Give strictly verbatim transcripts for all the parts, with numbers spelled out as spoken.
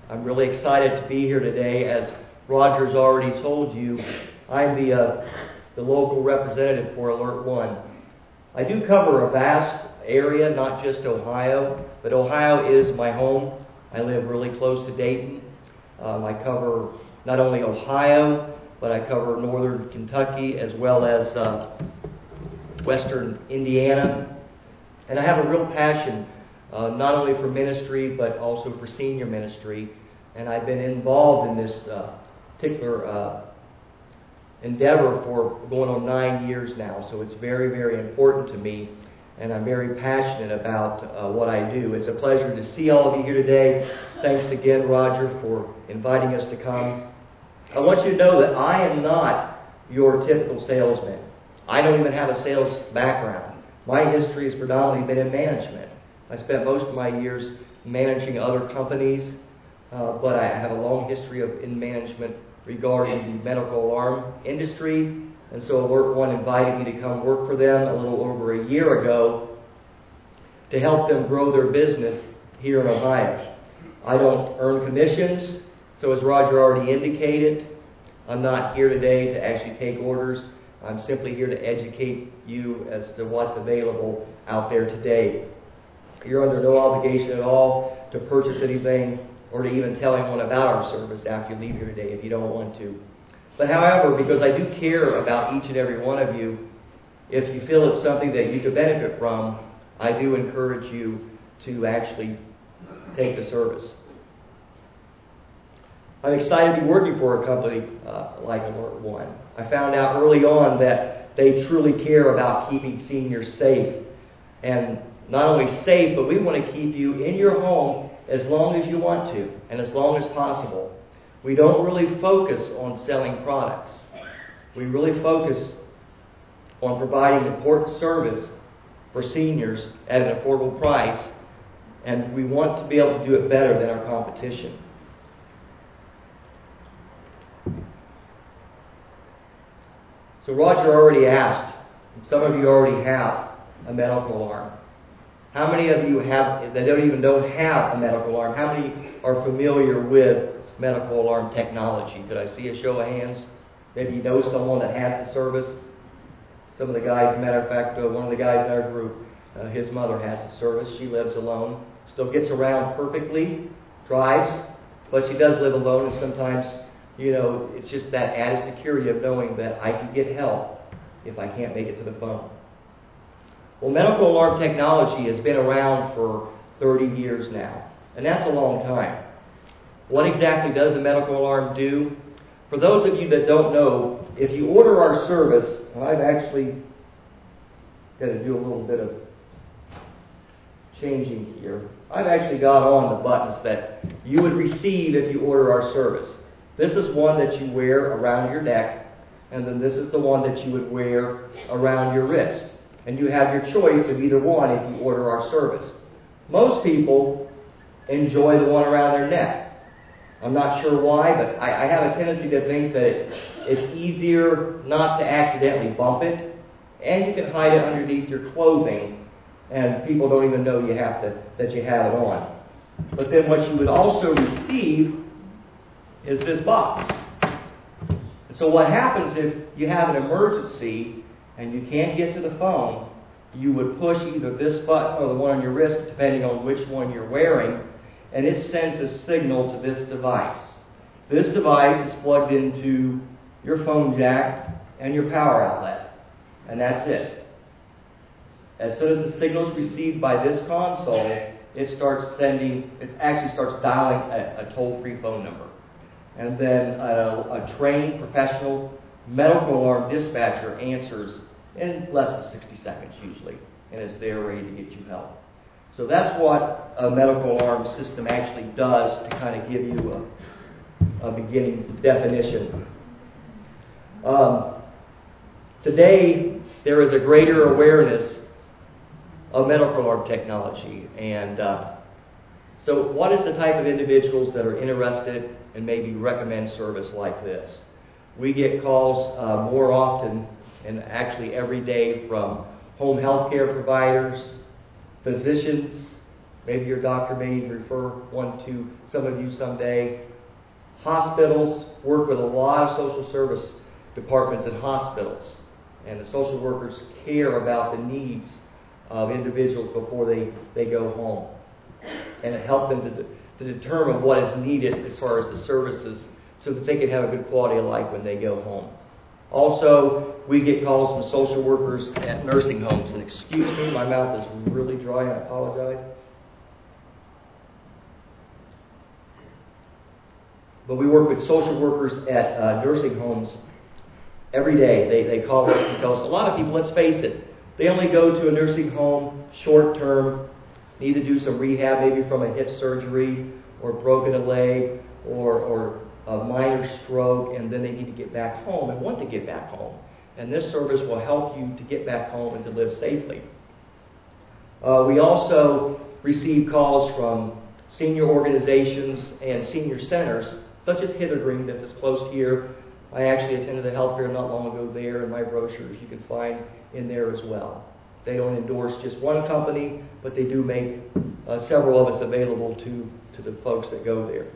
I'm really excited to be here today. As Roger's already told you, I'm the, uh, the local representative for Alert One. I do cover a vast area, not just Ohio, but Ohio is my home. I live really close to Dayton. Um, I cover not only Ohio, but I cover northern Kentucky as well as uh, western Indiana. And I have a real passion uh, not only for ministry, but also for senior ministry. And I've been involved in this uh, particular uh, endeavor for going on nine years now. So it's very, very important to me. And I'm very passionate about uh, what I do. It's a pleasure to see all of you here today. Thanks again, Roger, for inviting us to come. I want you to know that I am not your typical salesman. I don't even have a sales background. My history has predominantly been in management. I spent most of my years managing other companies, uh, but I have a long history of in management regarding the medical alarm industry. And so Alert One invited me to come work for them a little over a year ago to help them grow their business here in Ohio. I don't earn commissions, so as Roger already indicated, I'm not here today to actually take orders. I'm simply here to educate you as to what's available out there today. You're under no obligation at all to purchase anything or to even tell anyone about our service after you leave here today if you don't want to. But however, because I do care about each and every one of you, if you feel it's something that you could benefit from, I do encourage you to actually take the service. I'm excited to be working for a company uh, like Alert One. I found out early on that they truly care about keeping seniors safe. And not only safe, but we want to keep you in your home as long as you want to and as long as possible. We don't really focus on selling products. We really focus on providing important service for seniors at an affordable price, and we want to be able to do it better than our competition. So Roger already asked, some of you already have a medical alarm. How many of you have, that don't even don't have a medical alarm, how many are familiar with medical alarm technology? Could I see a show of hands? Maybe you know someone that has the service. Some of the guys, as a matter of fact, uh, one of the guys in our group, uh, his mother has the service. She lives alone. Still gets around perfectly, drives, but she does live alone, and sometimes, you know, it's just that added security of knowing that I can get help if I can't make it to the phone. Well, medical alarm technology has been around for thirty years now, and that's a long time. What exactly does a medical alarm do? For those of you that don't know, if you order our service, and I've actually got to do a little bit of changing here. I've actually got on the buttons that you would receive if you order our service. This is one that you wear around your neck, and then this is the one that you would wear around your wrist. And you have your choice of either one if you order our service. Most people enjoy the one around their neck. I'm not sure why, but I, I have a tendency to think that it, it's easier not to accidentally bump it, and you can hide it underneath your clothing, and people don't even know you have to that you have it on. But then what you would also receive is this box. So what happens if you have an emergency and you can't get to the phone, you would push either this button or the one on your wrist, depending on which one you're wearing, and it sends a signal to this device. This device is plugged into your phone jack and your power outlet, and that's it. As soon as the signal is received by this console, it starts sending, it actually starts dialing a, a toll-free phone number. And then a, a trained professional medical alarm dispatcher answers in less than sixty seconds usually, and is there ready to get you help. So that's what a medical alarm system actually does to kind of give you a, a beginning definition. Um, today, there is a greater awareness of medical alarm technology, and uh, so what is the type of individuals that are interested and maybe recommend service like this? We get calls uh, more often and actually every day from home health care providers, physicians, Maybe your doctor may refer one to some of you someday. Hospitals work with a lot of social service departments in hospitals. And the social workers care about the needs of individuals before they, they go home. And it helps them to, to determine what is needed as far as the services so that they can have a good quality of life when they go home. Also, we get calls from social workers at nursing homes. And excuse me, my mouth is really dry and I apologize. But we work with social workers at uh, nursing homes every day. They, they call us because a lot of people, let's face it, they only go to a nursing home short term, need to do some rehab, maybe from a hip surgery or broken a leg or, or a minor stroke, and then they need to get back home and want to get back home. And this service will help you to get back home and to live safely. Uh, we also receive calls from senior organizations and senior centers, such as Hither Green, that's as close here. I actually attended a health fair not long ago there, and my brochures you can find in there as well. They don't endorse just one company, but they do make uh, several of us available to, to the folks that go there.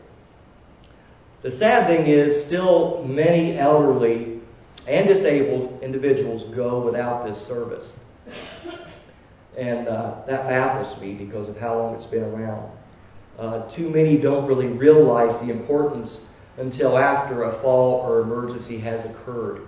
The sad thing is, still many elderly and disabled individuals go without this service. And uh, that baffles me because of how long it's been around. Uh, too many don't really realize the importance until after a fall or emergency has occurred.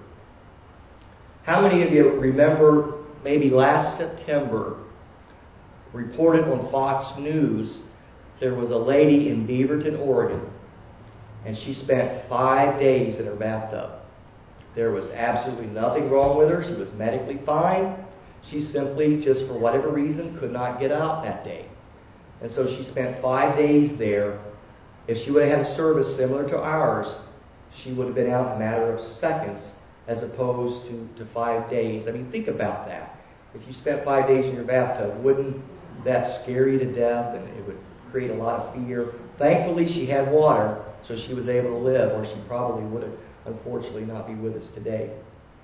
How many of you remember maybe last September reported on Fox News there was a lady in Beaverton, Oregon, and she spent five days in her bathtub. There was absolutely nothing wrong with her. She was medically fine. She simply, just for whatever reason, could not get out that day. And so she spent five days there. If she would have had a service similar to ours, she would have been out in a matter of seconds as opposed to, to five days. I mean, think about that. If you spent five days in your bathtub, wouldn't that scare you to death? And it would create a lot of fear. Thankfully, she had water, so she was able to live, or she probably would have, unfortunately, not be with us today.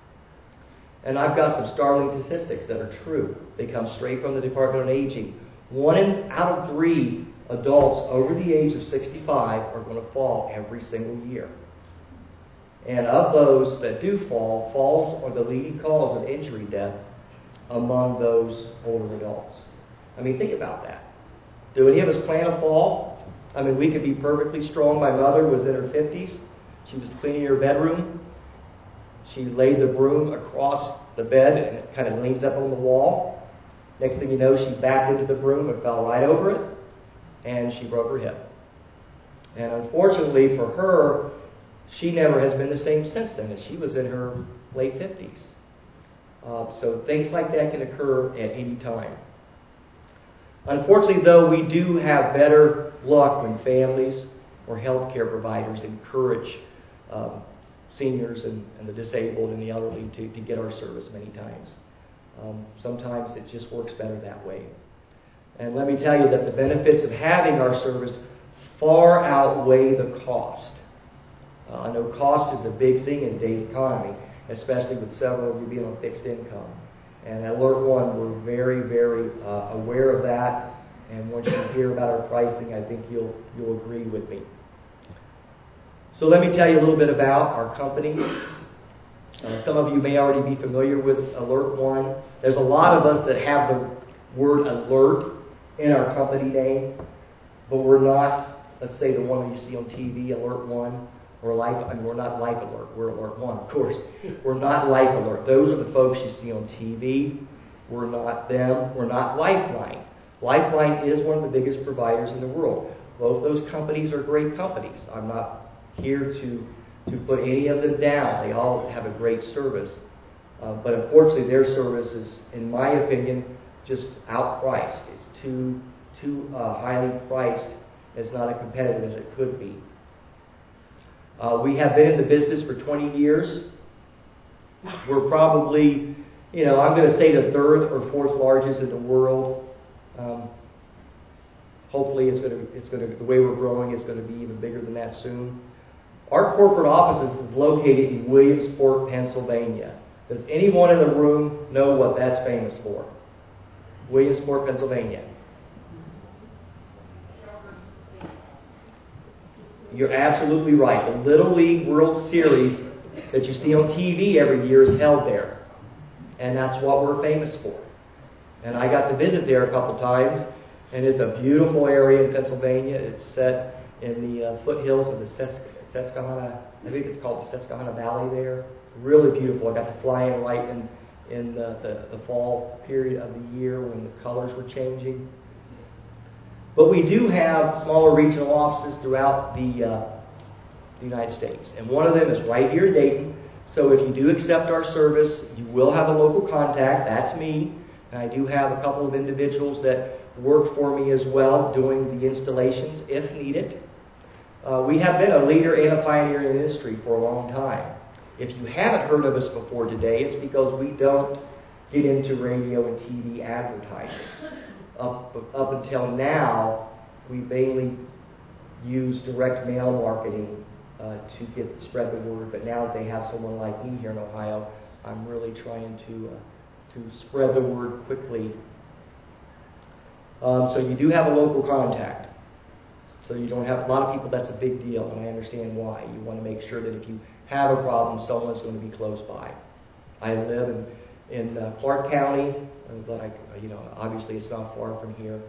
And I've got some startling statistics that are true. They come straight from the Department on Aging. One in, out of three adults over the age of sixty-five are going to fall every single year. And of those that do fall, falls are the leading cause of injury death among those older adults. I mean, think about that. Do any of us plan a fall? I mean, we could be perfectly strong. My mother was in her fifties. She was cleaning her bedroom. She laid the broom across the bed and it kind of leans up on the wall. Next thing you know, she backed into the broom and fell right over it, and she broke her hip. And unfortunately for her, she never has been the same since then, and she was in her late fifties. Uh, so things like that can occur at any time. Unfortunately, though, we do have better luck when families or healthcare providers encourage um, seniors and, and the disabled and the elderly to, to get our service many times. Um, sometimes it just works better that way. And let me tell you that the benefits of having our service far outweigh the cost. Uh, I know cost is a big thing in today's economy, especially with several of you being on fixed income. And at Alert One, we're very, very uh, aware of that. And once you hear about our pricing, I think you'll you'll agree with me. So let me tell you a little bit about our company. Uh, some of you may already be familiar with Alert One. There's a lot of us that have the word alert in our company name, but we're not, let's say, the one you see on T V, Alert One, or Life. I mean, we're not Life Alert. We're Alert One, of course. We're not Life Alert. Those are the folks you see on T V. We're not them. We're not Lifeline. Lifeline is one of the biggest providers in the world. Both those companies are great companies. I'm not here to to put any of them down. They all have a great service. Uh, but unfortunately, their service is, in my opinion, just outpriced. It's too too uh, highly priced. It's not as competitive as it could be. Uh, we have been in the business for twenty years. We're probably, you know, I'm going to say the third or fourth largest in the world. Um, hopefully, it's going to, it's going to, the way we're growing, it's going to be even bigger than that soon. Our corporate office is located in Williamsport, Pennsylvania. Does anyone in the room know what that's famous for? Williamsport, Pennsylvania. You're absolutely right. The Little League World Series that you see on T V every year is held there. And that's what we're famous for. And I got to visit there a couple times, and it's a beautiful area in Pennsylvania. It's set in the uh, foothills of the Sus- Susquehanna, I think it's called the Susquehanna Valley there. Really beautiful. I got to fly in right in, in the, the, the fall period of the year when the colors were changing. But we do have smaller regional offices throughout the, uh, the United States. And one of them is right here in Dayton. So if you do accept our service, you will have a local contact. That's me. And I do have a couple of individuals that work for me as well doing the installations if needed. Uh, we have been a leader and a pioneer in the industry for a long time. If you haven't heard of us before today, it's because we don't get into radio and T V advertising. Up, up until now, we mainly use direct mail marketing uh, to get spread the word. But now that they have someone like me here in Ohio, I'm really trying to uh, to spread the word quickly. Um, so you do have a local contact. So you don't have a lot of people. That's a big deal, and I understand why. You want to make sure that if you have a problem, someone's going to be close by. I live in in uh, Clark County, but I, you know, obviously it's not far from here.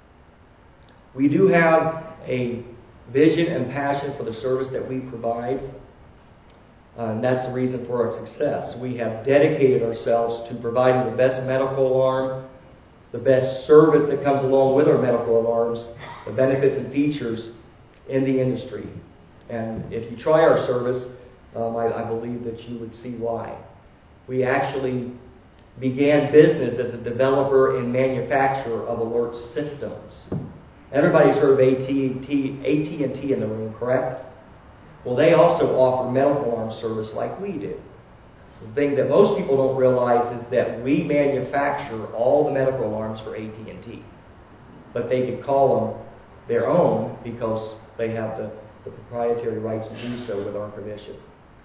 We do have a vision and passion for the service that we provide, uh, and that's the reason for our success. We have dedicated ourselves to providing the best medical alarm, the best service that comes along with our medical alarms, the benefits and features in the industry. And if you try our service, um, I, I believe that you would see why. We actually began business as a developer and manufacturer of alert systems. Everybody's heard of A T and T in the room, correct? Well, they also offer medical alarm service like we do. The thing that most people don't realize is that we manufacture all the medical alarms for A T and T. But they could call them their own because they have the, the proprietary rights to do so with our permission.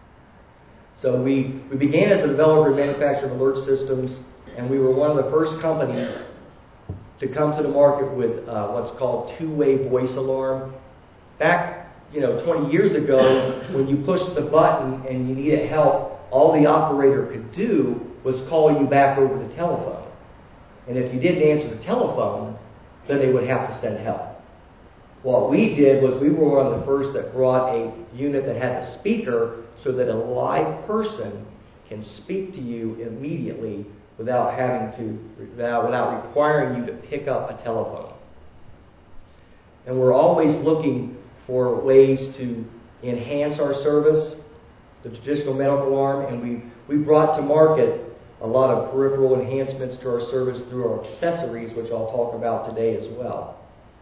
So we, we began as a developer and manufacturer of alert systems, and we were one of the first companies to come to the market with uh, what's called two-way voice alarm. Back, you know, twenty years ago, when you pushed the button and you needed help, all the operator could do was call you back over the telephone. And if you didn't answer the telephone, then they would have to send help. What we did was we were one of the first that brought a unit that has a speaker so that a live person can speak to you immediately without having to, without, without requiring you to pick up a telephone. And we're always looking for ways to enhance our service, the traditional medical alarm, and we, we brought to market a lot of peripheral enhancements to our service through our accessories, which I'll talk about today as well.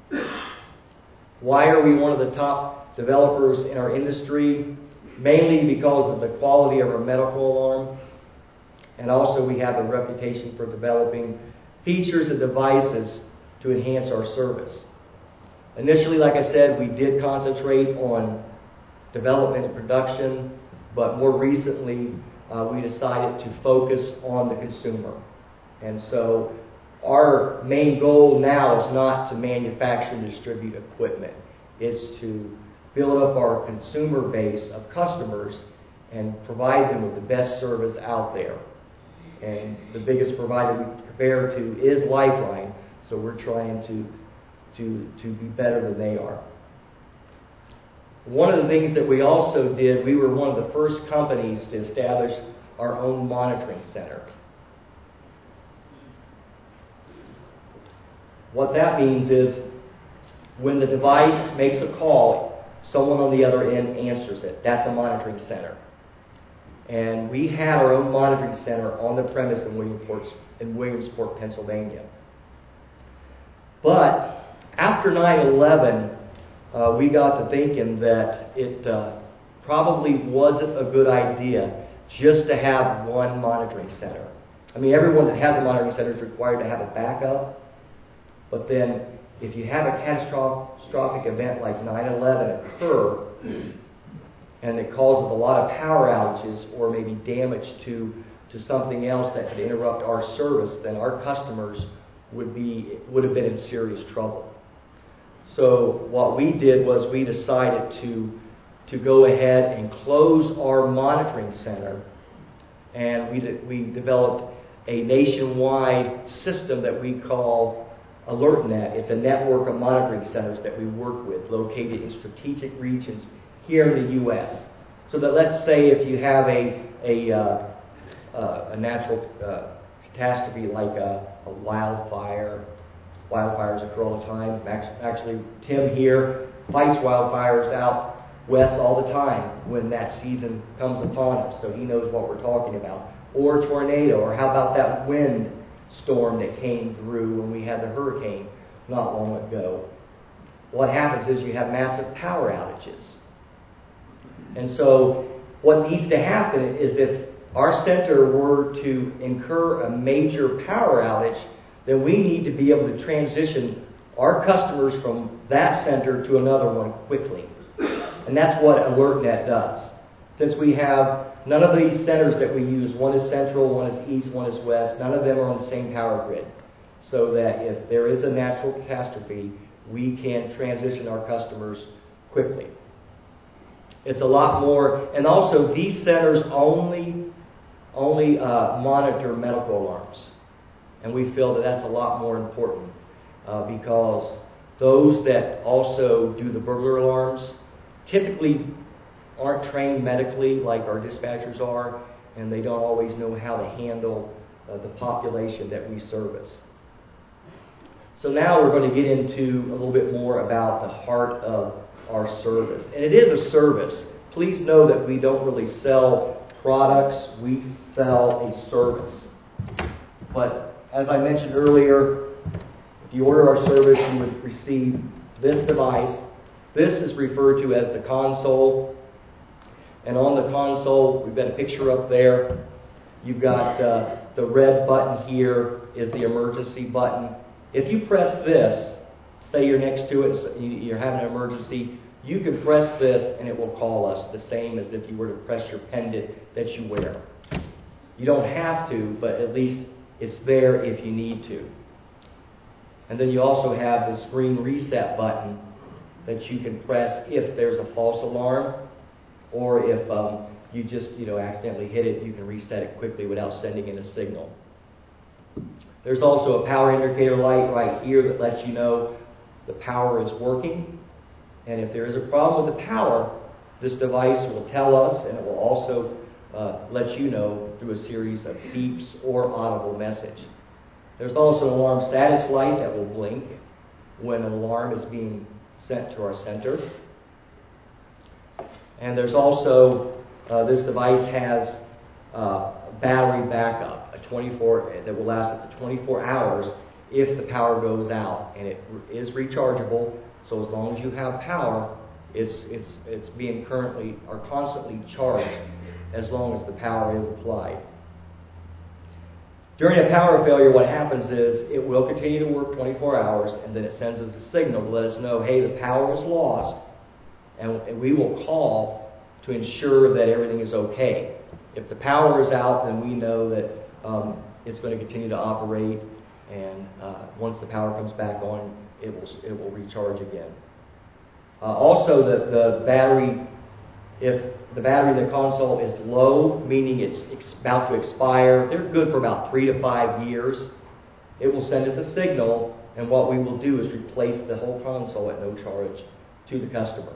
Why are we one of the top developers in our industry? Mainly because of the quality of our medical alarm. And also we have a reputation for developing features and devices to enhance our service. Initially, like I said, we did concentrate on development and production, but more recently uh, we decided to focus on the consumer. And so our main goal now is not to manufacture and distribute equipment. It's to build up our consumer base of customers and provide them with the best service out there. And the biggest provider we compare to is Lifeline, so we're trying to, to, to be better than they are. One of the things that we also did, we were one of the first companies to establish our own monitoring center. What that means is when the device makes a call, someone on the other end answers it. That's a monitoring center. And we have our own monitoring center on the premise in Williamsport, in Williamsport, Pennsylvania. But after nine eleven, uh, we got to thinking that it uh, probably wasn't a good idea just to have one monitoring center. I mean, everyone that has a monitoring center is required to have a backup. But then, if you have a catastrophic event like nine eleven occur, and it causes a lot of power outages or maybe damage to, to something else that could interrupt our service, then our customers would be would have been in serious trouble. So what we did was we decided to, to go ahead and close our monitoring center, and we, de- we developed a nationwide system that we call AlertNet. It's a network of monitoring centers that we work with, located in strategic regions here in the U S So that, let's say, if you have a a, uh, uh, a natural uh, catastrophe like a, a wildfire, wildfires occur all the time. Actually, Tim here fights wildfires out west all the time when that season comes upon us, so he knows what we're talking about. Or tornado, or how about that wind storm that came through when we had the hurricane not long ago. What happens is you have massive power outages. And so what needs to happen is if our center were to incur a major power outage, then we need to be able to transition our customers from that center to another one quickly. And that's what AlertNet does. Since we have none of these centers that we use, one is central, one is east, one is west, none of them are on the same power grid. So that if there is a natural catastrophe, we can transition our customers quickly. It's a lot more, and also these centers only, only uh, monitor medical alarms. And we feel that that's a lot more important uh, because those that also do the burglar alarms typically aren't trained medically like our dispatchers are, and they don't always know how to handle uh, the population that we service. So now we're going to get into a little bit more about the heart of our service. And it is a service. Please know that we don't really sell products, we sell a service. But as I mentioned earlier, if you order our service, you would receive this device. This is referred to as the console. And on the console, we've got a picture up there. You've got uh, the red button here is the emergency button. If you press this, say you're next to it, so you're having an emergency, you can press this and it will call us, the same as if you were to press your pendant that you wear. You don't have to, but at least it's there if you need to. And then you also have the screen reset button that you can press if there's a false alarm, or if um, you just you know accidentally hit it, you can reset it quickly without sending in a signal. There's also a power indicator light right here that lets you know the power is working. And if there is a problem with the power, this device will tell us, and it will also uh, let you know through a series of beeps or audible message. There's also an alarm status light that will blink when an alarm is being sent to our center. And there's also, uh, this device has uh, battery backup, a twenty-four that will last up to twenty-four hours if the power goes out, and it is rechargeable. So as long as you have power, it's it's it's being currently or constantly charged as long as the power is applied. During a power failure, what happens is it will continue to work twenty-four hours, and then it sends us a signal to let us know, hey, the power is lost, and, and we will call to ensure that everything is okay. If the power is out, then we know that um, it's going to continue to operate, and uh, once the power comes back on, it will it will recharge again. Uh, also, the, the battery, if the battery in the console is low, meaning it's ex- about to expire, they're good for about three to five years. It will send us a signal, and what we will do is replace the whole console at no charge to the customer.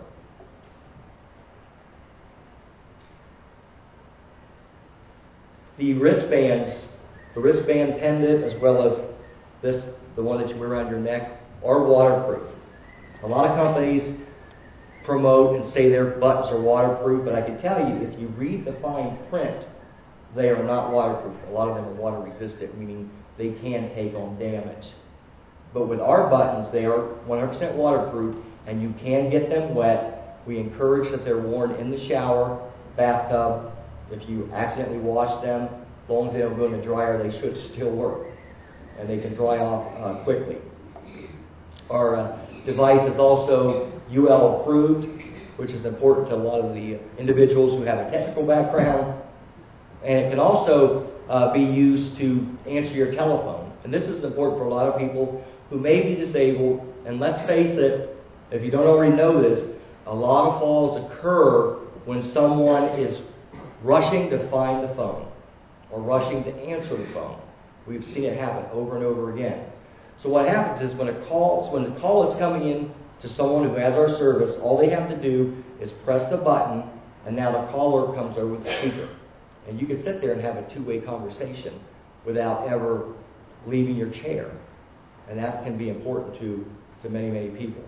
The wristbands, the wristband pendant, as well as this, the one that you wear around your neck, are waterproof. A lot of companies promote and say their buttons are waterproof, but I can tell you, if you read the fine print, they are not waterproof. A lot of them are water resistant, meaning they can take on damage. But with our buttons, they are one hundred percent waterproof, and you can get them wet. We encourage that they're worn in the shower, bathtub. If you accidentally wash them, as long as they don't go in the dryer, they should still work, and they can dry off uh, quickly. Our uh, device is also U L approved, which is important to a lot of the individuals who have a technical background. And it can also uh, be used to answer your telephone. And this is important for a lot of people who may be disabled. And let's face it, If you don't already know this, a lot of falls occur when someone is rushing to find the phone or rushing to answer the phone. We've seen it happen over and over again. So what happens is when a call, when the call is coming in to someone who has our service, all they have to do is press the button, and now the caller comes over the speaker. And you can sit there and have a two-way conversation without ever leaving your chair. And that can be important to, to many, many people.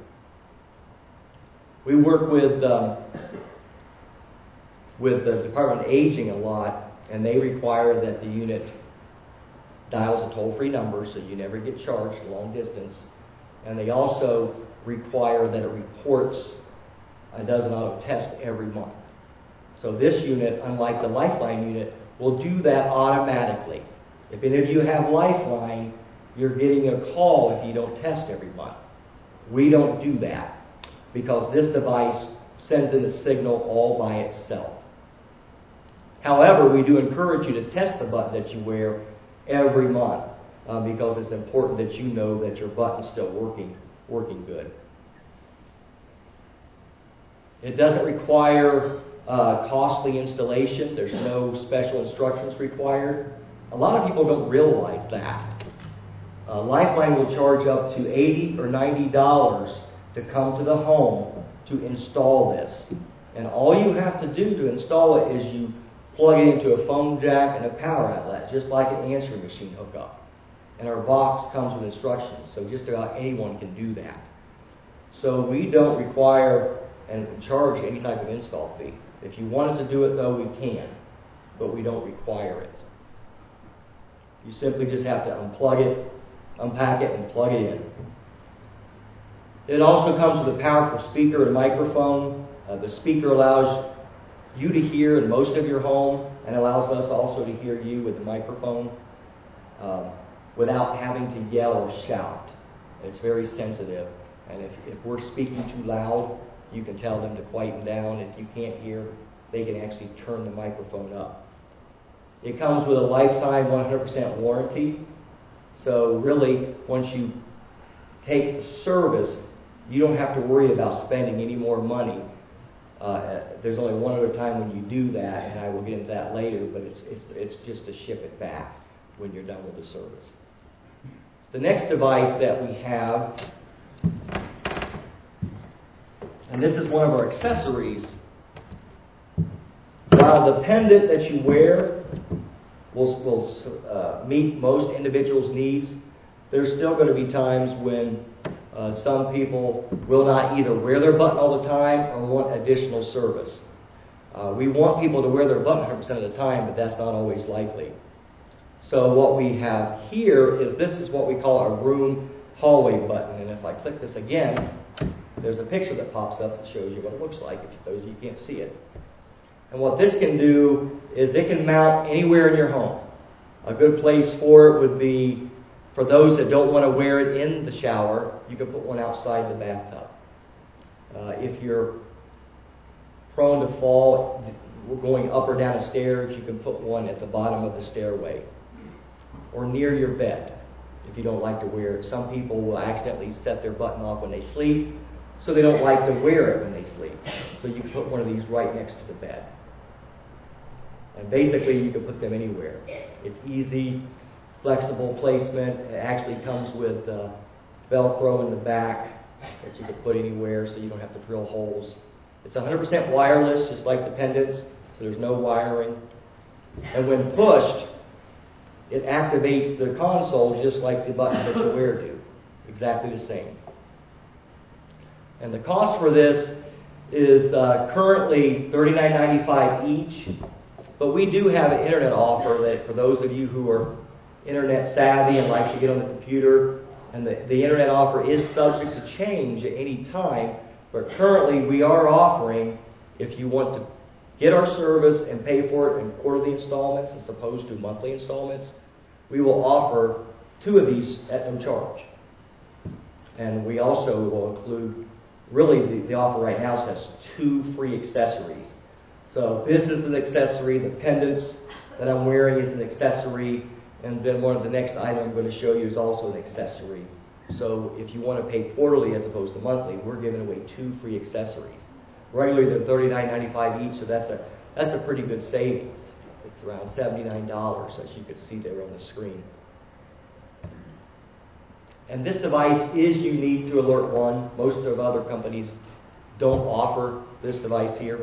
We work with um, with the Department of Aging a lot, and they require that the unit dials a toll-free number so you never get charged long distance. And they also require that it reports and does an auto test every month. So this unit, unlike the Lifeline unit, will do that automatically. If any of you have Lifeline, you're getting a call if you don't test every month. We don't do that because this device sends in a signal all by itself. However, we do encourage you to test the button that you wear every month uh, because it's important that you know that your button's still working, working good. It doesn't require uh, costly installation. There's no special instructions required. A lot of people don't realize that. Uh, Lifeline will charge up to eighty or ninety dollars to come to the home to install this. And all you have to do to install it is you plug it into a phone jack and a power outlet, just like an answering machine hookup. And our box comes with instructions, so just about anyone can do that. So we don't require and charge any type of install fee. If you wanted to do it, though, we can, but we don't require it. You simply just have to unplug it, unpack it, and plug it in. It also comes with a powerful speaker and microphone. Uh, the speaker allows you to hear in most of your home and allows us also to hear you with the microphone um, without having to yell or shout. It's very sensitive, and if, if we're speaking too loud, you can tell them to quieten down. If you can't hear, they can actually turn the microphone up. It comes with a lifetime one hundred percent warranty. So really, once you take the service, you don't have to worry about spending any more money. Uh, there's only one other time when you do that, and I will get into that later, but it's, it's, it's just to ship it back when you're done with the service. The next device that we have, and this is one of our accessories. While the pendant that you wear will, will uh, meet most individuals' needs, there's still going to be times when uh, some people will not either wear their button all the time or want additional service. Uh, we want people to wear their button one hundred percent of the time, but that's not always likely. So what we have here is this is what we call our room hallway button. And if I click this again, there's a picture that pops up that shows you what it looks like, if those of you can't see it. And what this can do is it can mount anywhere in your home. A good place for it would be, for those that don't want to wear it in the shower, you can put one outside the bathtub. Uh, if you're prone to fall going up or down the stairs, you can put one at the bottom of the stairway or near your bed if you don't like to wear it. Some people will accidentally set their button off when they sleep, so they don't like to wear it when they sleep. So you can put one of these right next to the bed. And basically you can put them anywhere. It's easy, flexible placement. It actually comes with uh, Velcro in the back that you can put anywhere so you don't have to drill holes. It's one hundred percent wireless, just like the pendants, so there's no wiring. And when pushed, it activates the console just like the button that you wear do. Exactly the same. And the cost for this is uh, currently thirty-nine ninety-five each, but we do have an internet offer that for those of you who are internet savvy and like to get on the computer, and the, the internet offer is subject to change at any time, but currently we are offering, if you want to get our service and pay for it in quarterly installments as opposed to monthly installments, we will offer two of these at no charge. And we also will include, really the, the offer right now says two free accessories. So this is an accessory, the pendants that I'm wearing is an accessory, and then one of the next items I'm going to show you is also an accessory So if you want to pay quarterly as opposed to monthly, we're giving away two free accessories. Regularly they're thirty-nine ninety-five each, so that's a that's a pretty good savings. It's around seventy-nine dollars, as you can see there on the screen. And this device is unique to Alert One. Most of other companies don't offer this device here.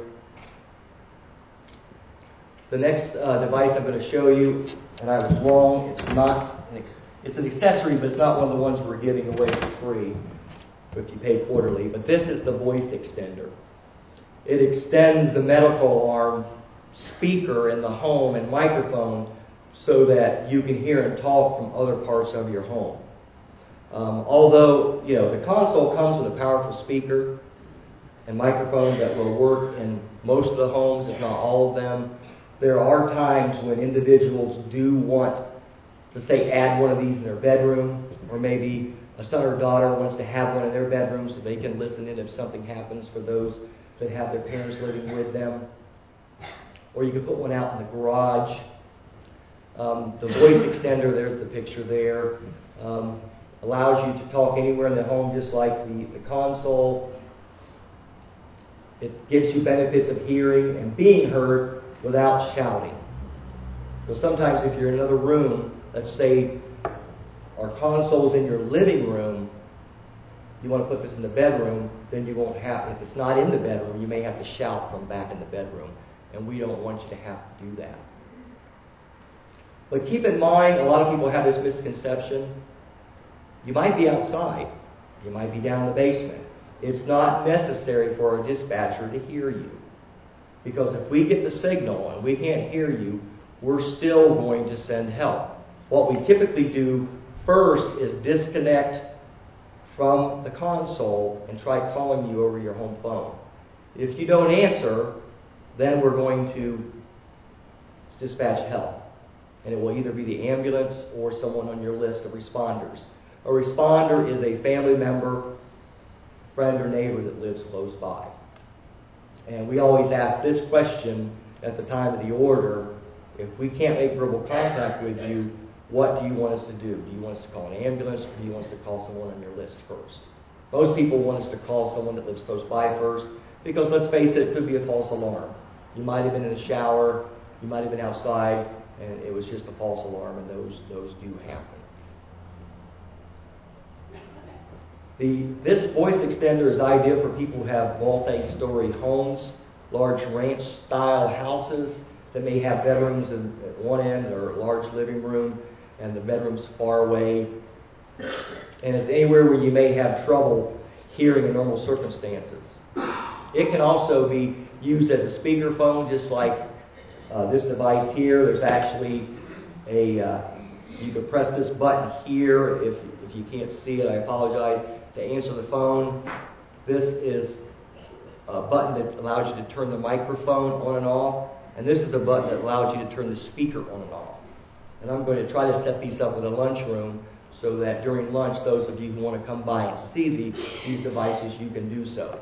The next uh, device I'm going to show you, and I was wrong, it's not an ex- it's an accessory, but it's not one of the ones we're giving away for free if you pay quarterly. But this is the voice extender. It extends the medical alarm speaker in the home and microphone so that you can hear and talk from other parts of your home. Um, although, you know, the console comes with a powerful speaker and microphone that will work in most of the homes, if not all of them, there are times when individuals do want to, say, add one of these in their bedroom, or maybe a son or daughter wants to have one in their bedroom so they can listen in if something happens for those that have their parents living with them. Or you can put one out in the garage. Um, the voice extender, there's the picture there, um, allows you to talk anywhere in the home just like the, the console. It gives you benefits of hearing and being heard without shouting. So sometimes if you're in another room, let's say our console's in your living room, you want to put this in the bedroom, then you won't have, if it's not in the bedroom, you may have to shout from back in the bedroom. And we don't want you to have to do that. But keep in mind, a lot of people have this misconception. You might be outside. You might be down in the basement. It's not necessary for a dispatcher to hear you. Because if we get the signal and we can't hear you, we're still going to send help. What we typically do first is disconnect from the console and try calling you over your home phone. If you don't answer, then we're going to dispatch help. And it will either be the ambulance or someone on your list of responders. A responder is a family member, friend, or neighbor that lives close by. And we always ask this question at the time of the order: if we can't make verbal contact with you, what do you want us to do? Do you want us to call an ambulance, or do you want us to call someone on your list first? Most people want us to call someone that lives close by first, because let's face it, it could be a false alarm. You might have been in a shower, you might have been outside, and it was just a false alarm, and those those do happen. The, this voice extender is ideal for people who have multi-story homes, large ranch-style houses that may have bedrooms in, at one end or a large living room, and the bedroom's far away. And it's anywhere where you may have trouble hearing in normal circumstances. It can also be used as a speakerphone, just like uh, this device here. There's actually a, uh, you can press this button here. If, if you can't see it, I apologize. To answer the phone, this is a button that allows you to turn the microphone on and off. And this is a button that allows you to turn the speaker on and off. And I'm going to try to set these up in a lunchroom so that during lunch, those of you who want to come by and see the, these devices, you can do so.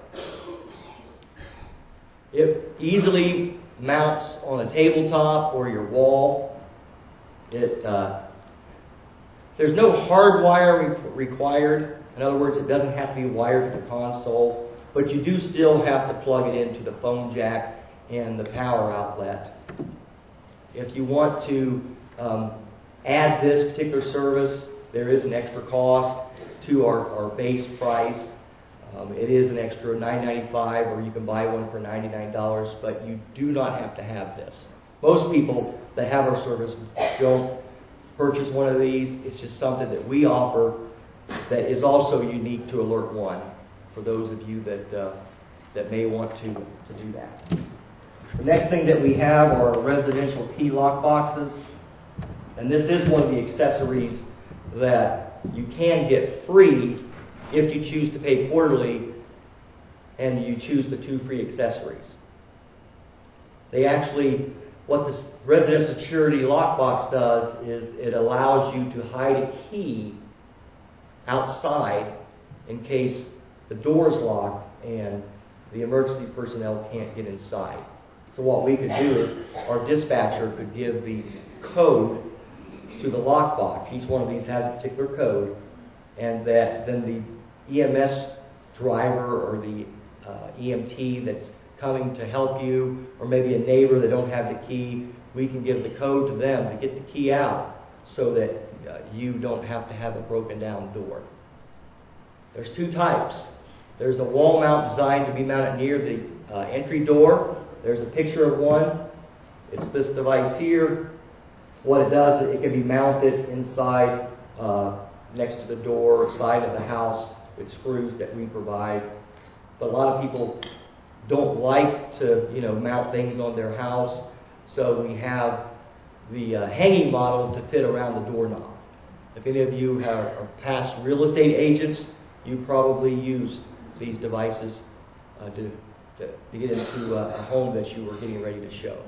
It easily mounts on a tabletop or your wall. It uh, there's no hard wire re- required. In other words, it doesn't have to be wired to the console, but you do still have to plug it into the phone jack and the power outlet. If you want to um, add this particular service, there is an extra cost to our, our base price. Um, it is an extra nine ninety-five, or you can buy one for ninety-nine dollars, but you do not have to have this. Most people that have our service don't purchase one of these. It's just something that we offer that is also unique to Alert One, for those of you that uh, that may want to, to do that. The next thing that we have are residential key lock boxes. And this is one of the accessories that you can get free if you choose to pay quarterly and you choose the two free accessories. They actually, what this residential security lockbox does is it allows you to hide a key outside in case the door is locked and the emergency personnel can't get inside. So what we could do is our dispatcher could give the code to the lockbox. Each one of these has a particular code, and that then the E M S driver or the uh, E M T that's coming to help you, or maybe a neighbor that don't have the key, we can give the code to them to get the key out so that uh, you don't have to have a broken down door. There's two types. There's a wall mount designed to be mounted near the uh, entry door. There's a picture of one. It's this device here. What it does is it can be mounted inside, uh, next to the door, side of the house, with screws that we provide. But a lot of people don't like to, you know, mount things on their house, so we have the uh, hanging model to fit around the doorknob. If any of you have, are past real estate agents, you probably used these devices uh, to, to, to get into a, a home that you were getting ready to show.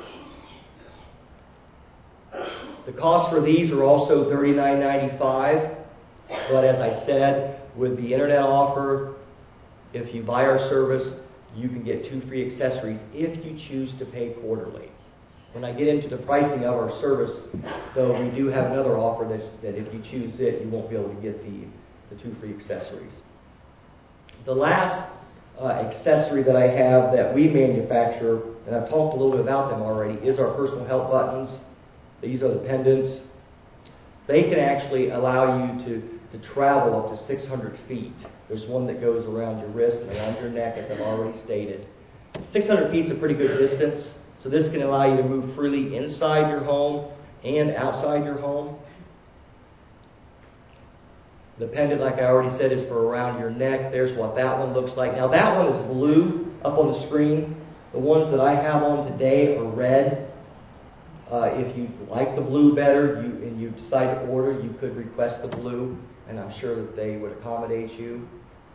The cost for these are also thirty-nine ninety-five, but as I said, with the internet offer, if you buy our service, you can get two free accessories if you choose to pay quarterly. When I get into the pricing of our service, though, we do have another offer that, that if you choose it, you won't be able to get the, the two free accessories. The last uh, accessory that I have that we manufacture, and I've talked a little bit about them already, is our personal help buttons. These are the pendants. They can actually allow you to, to travel up to six hundred feet. There's one that goes around your wrist and around your neck, as I've already stated. six hundred feet is a pretty good distance, so this can allow you to move freely inside your home and outside your home. The pendant, like I already said, is for around your neck. There's what that one looks like. Now that one is blue up on the screen. The ones that I have on today are red. Uh, if you like the blue better you, and you decide to order, you could request the blue, and I'm sure that they would accommodate you.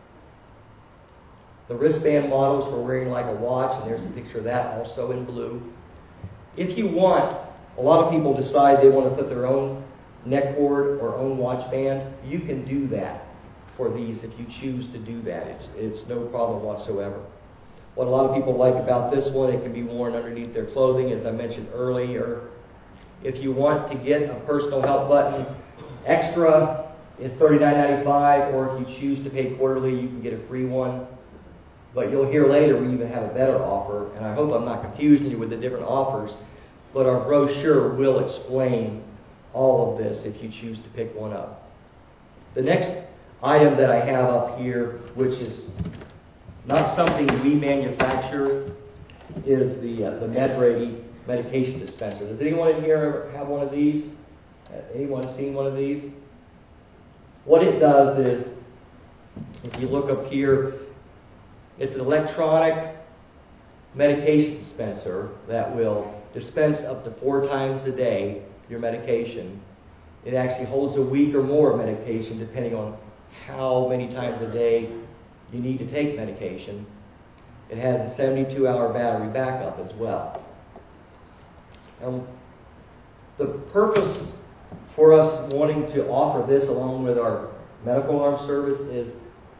The wristband models for wearing like a watch, and there's a picture of that also in blue. If you want, a lot of people decide they want to put their own neck cord or own watch band. You can do that for these if you choose to do that. It's, it's no problem whatsoever. What a lot of people like about this one, it can be worn underneath their clothing, as I mentioned earlier. If you want to get a personal help button extra, it's thirty-nine ninety-five, or if you choose to pay quarterly, you can get a free one. But you'll hear later we even have a better offer, and I hope I'm not confusing you with the different offers, but our brochure will explain all of this if you choose to pick one up. The next item that I have up here, which is not something we manufacture, is the uh, the MedReady medication dispenser. Does anyone in here ever have one of these? Uh, anyone seen one of these? What it does is, if you look up here, it's an electronic medication dispenser that will dispense up to four times a day your medication. It actually holds a week or more of medication depending on how many times a day you need to take medication. It has a seventy-two hour battery backup as well. And the purpose for us wanting to offer this along with our medical alarm service is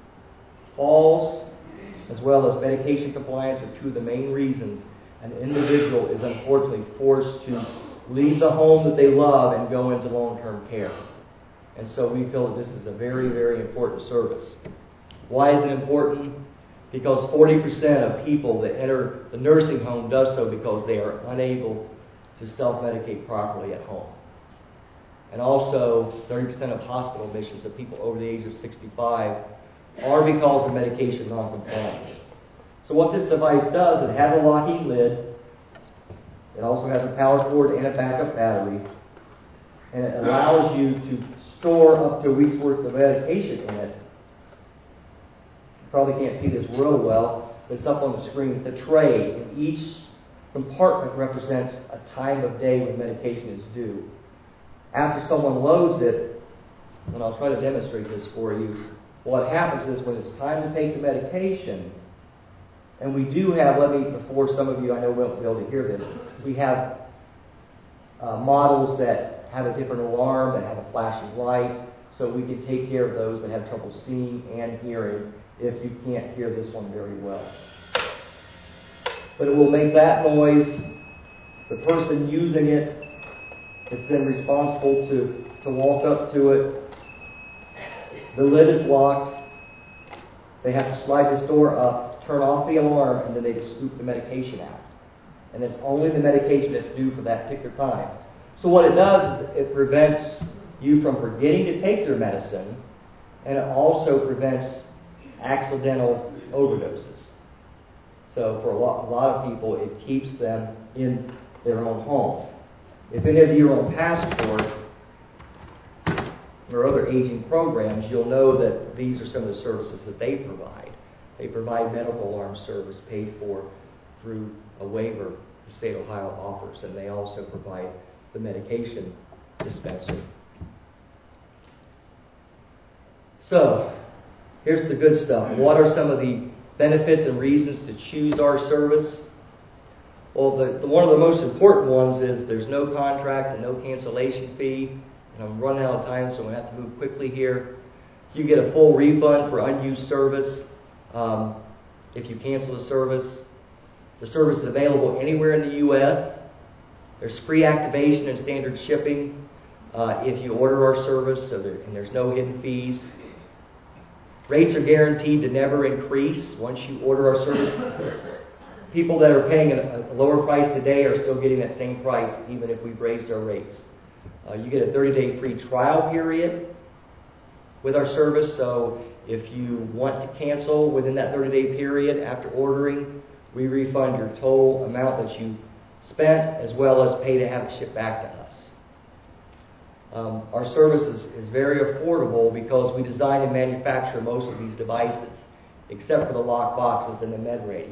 falls as well as medication compliance are two of the main reasons an individual is unfortunately forced to leave the home that they love and go into long-term care. And so we feel that this is a very, very important service. Why is it important? Because forty percent of people that enter the nursing home does so because they are unable to self-medicate properly at home. And also, thirty percent of hospital admissions of people over the age of sixty-five are because of medication noncompliance. So what this device does, it has a locking lid. It also has a power cord and a backup battery. And it allows you to store up to a week's worth of medication in it. You probably can't see this real well, but it's up on the screen. It's a tray, and each compartment represents a time of day when medication is due. After someone loads it, and I'll try to demonstrate this for you, what happens is when it's time to take the medication, and we do have, let me, before some of you, I know won't be able to hear this, we have uh, models that have a different alarm, that have a flashing light, so we can take care of those that have trouble seeing and hearing if you can't hear this one very well. But it will make that noise. The person using it is then responsible to, to walk up to it, The lid is locked. They have to slide this door up, turn off the alarm, and then they just scoop the medication out. And it's only the medication that's due for that particular time. So what it does is it prevents you from forgetting to take your medicine, and it also prevents accidental overdoses. So for a lot, a lot of people, it keeps them in their own home. If any of you are on Passport or other aging programs, you'll know that these are some of the services that they provide. They provide medical alarm service paid for through a waiver the state of Ohio offers, and they also provide the medication dispenser. So, here's the good stuff. What are some of the benefits and reasons to choose our service? Well, the, the, one of the most important ones is there's no contract and no cancellation fee. And I'm running out of time, so I'm going to have to move quickly here. You get a full refund for unused service um, if you cancel the service. The service is available anywhere in the U S There's free activation and standard shipping uh, if you order our service, so there, and there's no hidden fees. Rates are guaranteed to never increase once you order our service. People that are paying a, a lower price today are still getting that same price, even if we've raised our rates. Uh, you get a thirty-day free trial period with our service, so if you want to cancel within that thirty-day period after ordering, we refund your total amount that you spent, as well as pay to have it shipped back to us. Um, our service is, is very affordable because we design and manufacture most of these devices, except for the lock boxes and the med radio.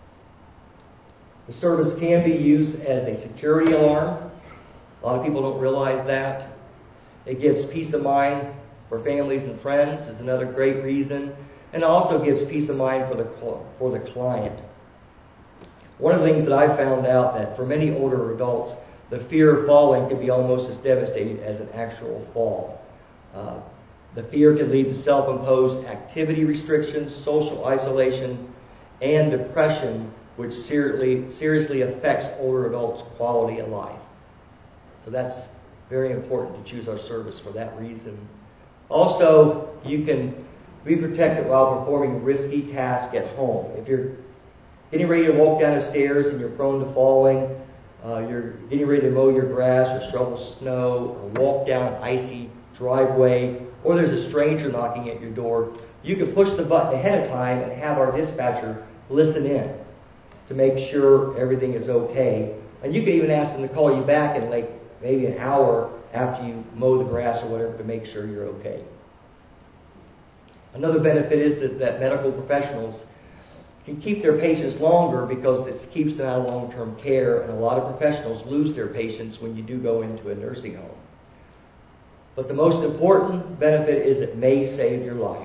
The service can be used as a security alarm. A lot of people don't realize that. It gives peace of mind for families and friends, is another great reason, and also gives peace of mind for the for the client. One of the things that I found out that for many older adults, the fear of falling can be almost as devastating as an actual fall. Uh, the fear can lead to self-imposed activity restrictions, social isolation, and depression, which seriously, seriously affects older adults' quality of life. So that's very important to choose our service for that reason. Also, you can be protected while performing risky tasks at home. If you're getting ready to walk down the stairs and you're prone to falling, uh, you're getting ready to mow your grass or shovel snow, or walk down an icy driveway, or there's a stranger knocking at your door, you can push the button ahead of time and have our dispatcher listen in to make sure everything is okay. And you can even ask them to call you back in like maybe an hour after you mow the grass or whatever to make sure you're okay. Another benefit is that, that medical professionals can keep their patients longer because it keeps them out of long-term care, and a lot of professionals lose their patients when you do go into a nursing home. But the most important benefit is it may save your life.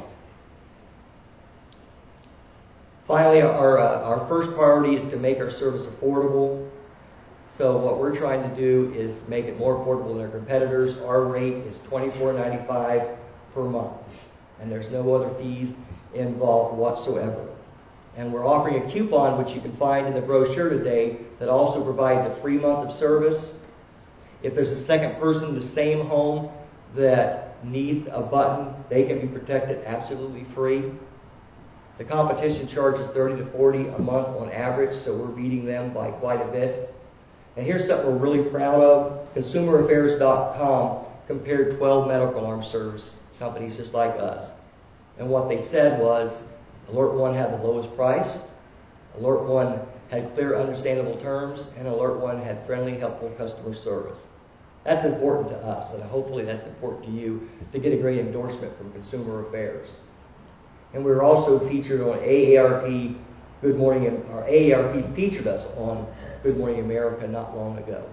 Finally, our, uh, our first priority is to make our service affordable. So what we're trying to do is make it more affordable than our competitors. Our rate is twenty-four ninety-five per month, and there's no other fees involved whatsoever. And we're offering a coupon, which you can find in the brochure today, that also provides a free month of service. If there's a second person in the same home that needs a button, they can be protected absolutely free. The competition charges thirty to forty a month on average, so we're beating them by quite a bit. And here's something we're really proud of. Consumer Affairs dot com compared twelve medical alarm service companies just like us. And what they said was, Alert One had the lowest price, Alert One had clear, understandable terms, and Alert One had friendly, helpful customer service. That's important to us, and hopefully that's important to you to get a great endorsement from Consumer Affairs. And we were also featured on A A R P Good Morning, or A A R P featured us on Good Morning America not long ago.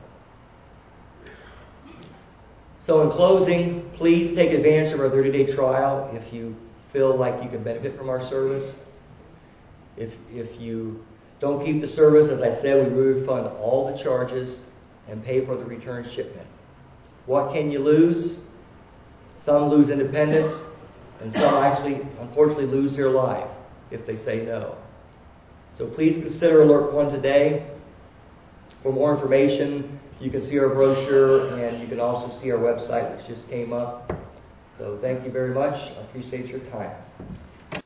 So in closing, please take advantage of our thirty-day trial if you feel like you can benefit from our service. If, if you don't keep the service, as I said, we refund all the charges and pay for the return shipment. What can you lose? Some lose independence, and some actually, unfortunately, lose their life if they say no. So please consider Alert One today. For more information, you can see our brochure, and you can also see our website, which just came up. So thank you very much. I appreciate your time.